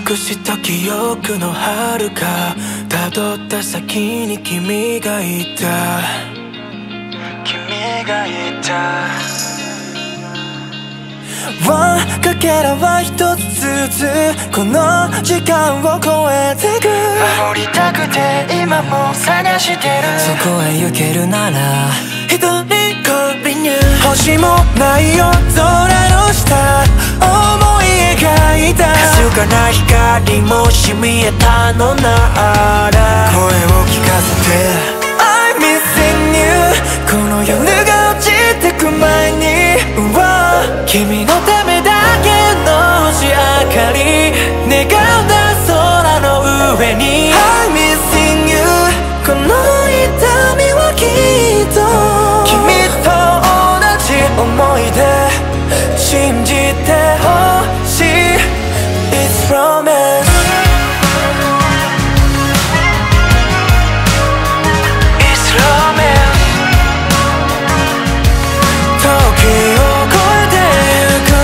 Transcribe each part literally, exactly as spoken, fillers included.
隠した記憶の遥か辿った先に君がいた君がいたかけらは一つずつこの時間を超えてく守りたくて今も探してるそこへ行けるなら一人こりに星もない夜空の下思い描いたかすかな光もし見えたのなら声を聞かせて I'm missing you この夜が落ちてく前に君のためだけの星明かり願った空の上に I'm missing you この痛みはきっと君と同じ思い出信じてほしい It's romance It's romance 時を超えてゆく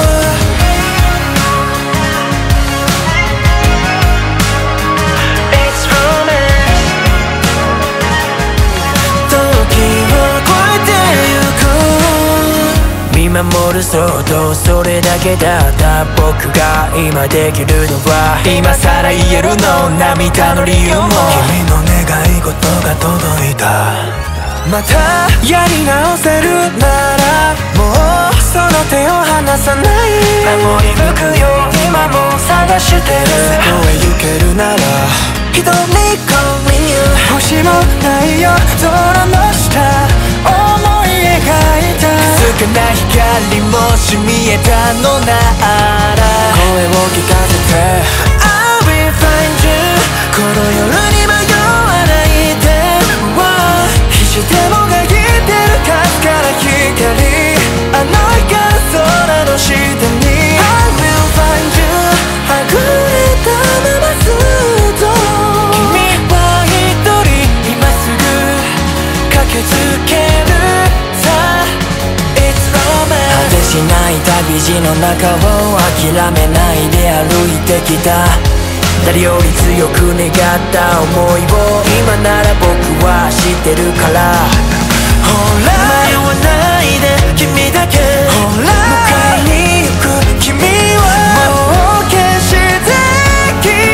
It's romance 時を超えてゆく見守るそっとそれだけだった僕が今できるのは今さら言えるの涙の理由も君の願い事が届いたまたやり直せるならもうその手を離さない守り抜くよ今も探してるそこへ行けるなら一人こりに星もないよ空の下思い描いたかすかな光もし見えたのなら声を聞かせて I'll be find you この夜に迷わないでしてもがいてるかすから光あの日から空の下に I will find you はぐれたままずっと君は一人今すぐ駆けつけるさ It's romance 果てしない旅路の中を諦めないで歩いてきた誰より強く願った想いを今なら僕は知ってるからほら迷わないで君だけほら迎えに行く君はもう決して消